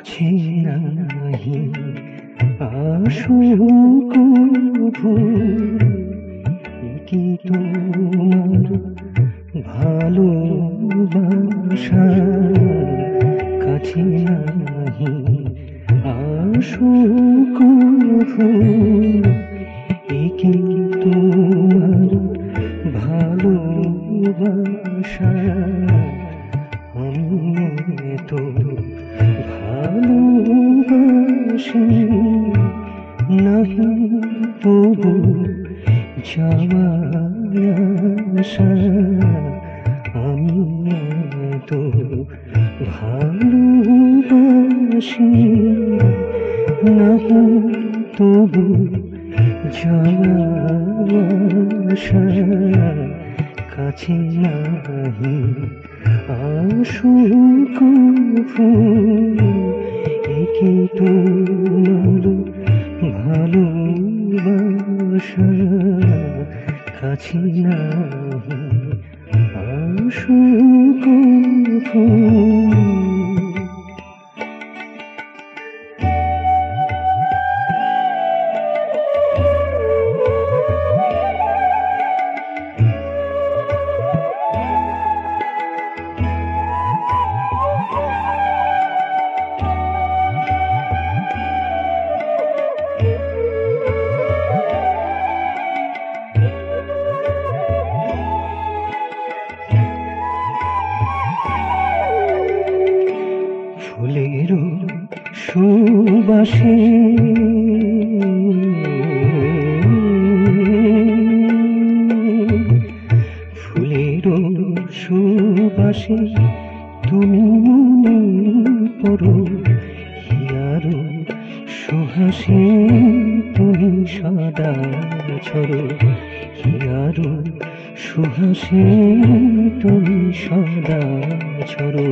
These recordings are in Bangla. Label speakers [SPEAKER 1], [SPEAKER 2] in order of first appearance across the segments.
[SPEAKER 1] কাছে নাহি আসো কভু, কি তোমার ভালোবাসা কাছে নাহি আসো কভু, কি তোমার ভালোবাসা আমি তো ভালোবাসি নাহি তবু যাওয়ার আশা, আমি তো ভালোবাসি নাহি তবু যাওয়ার আশা কাছে নাহি আসো কভু, কি তোমার ভালোবাসা কাছে নাহি আসো কভু। ফুলের সুবাসে ফুলের সুবাসে তুমি মনে পড়ো, হিয়ার সুহাসে তুমি সদা ছড়ো, হিয়ার সুহাসে তুমি সদা ছড়ো।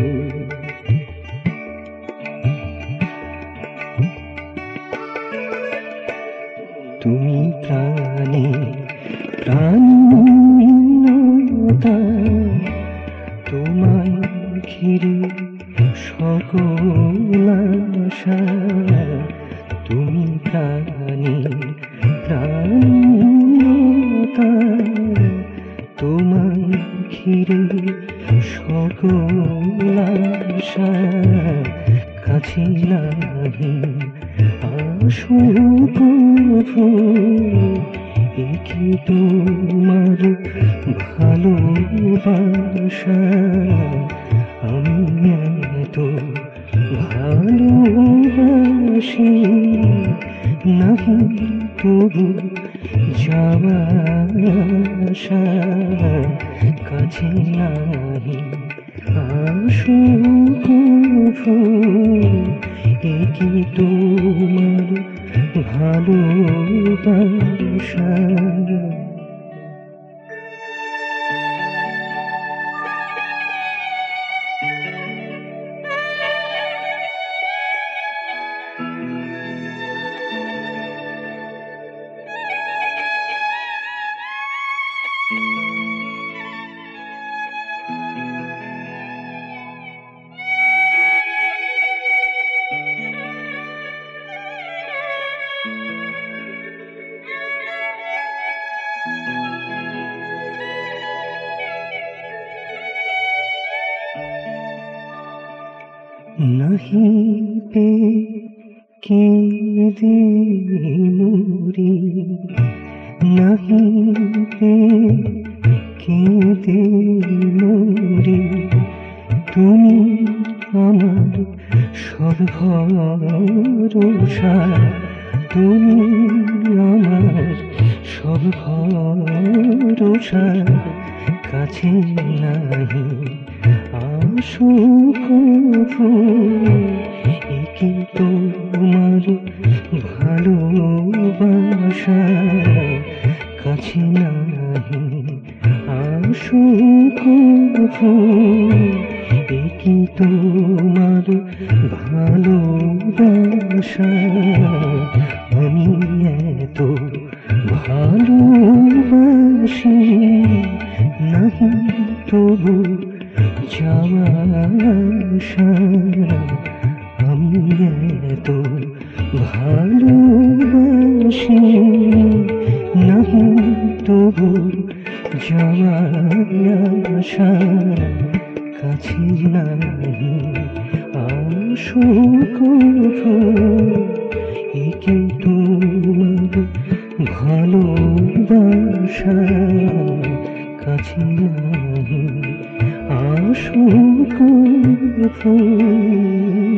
[SPEAKER 1] তুমি প্রাণে প্রাণতা, তোমায় ঘিরে সকল আশা, তুমি প্রাণে প্রাণতা, তোমায় ঘিরে সকল আশা কাছে নাহি আসো কভু, কি তোমার ভালোবাসা আমি তো ভালোবাসি নাহি তবু যাওয়ার আশা কাছে নাহি আসো কভু, কি তোমার ভালোবাসা। নাহি পে কেঁদে মরি, নাহি পে কেঁদে মরি, তুমি আমার সব ভরসা, তুমি আমার সব ভরসা কাছে নাহি আসো কভু, কি তোমার ভালোবাসা কাছে নাহি আসো কভু, কি তোমার ভালোবাসা আমি এত ভালোবাসি নাহি তবু যাওয়ার আশা আমি কভু একে তোমার ভালোবাসা কাছে নাহি আসো কভু।